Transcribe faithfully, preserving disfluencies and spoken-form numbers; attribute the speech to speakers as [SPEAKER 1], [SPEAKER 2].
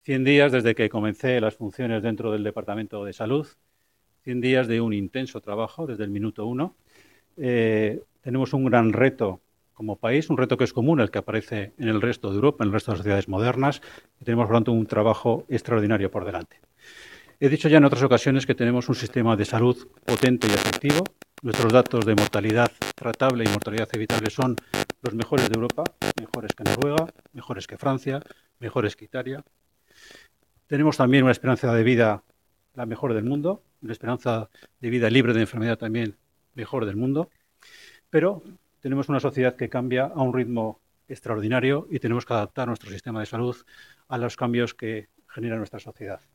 [SPEAKER 1] cien días desde que comencé las funciones dentro del Departamento de Salud, cien días de un intenso trabajo desde el minuto uno. Eh, tenemos un gran reto como país, un reto que es común, el que aparece en el resto de Europa, en el resto de las sociedades modernas, y tenemos, por lo tanto, un trabajo extraordinario por delante. He dicho ya en otras ocasiones que tenemos un sistema de salud potente y efectivo. Nuestros datos de mortalidad tratable y mortalidad evitable son los mejores de Europa, mejores que Noruega, mejores que Francia, mejores que Italia. Tenemos también una esperanza de vida la mejor del mundo, una esperanza de vida libre de enfermedad también mejor del mundo, pero tenemos una sociedad que cambia a un ritmo extraordinario y tenemos que adaptar nuestro sistema de salud a los cambios que genera nuestra sociedad.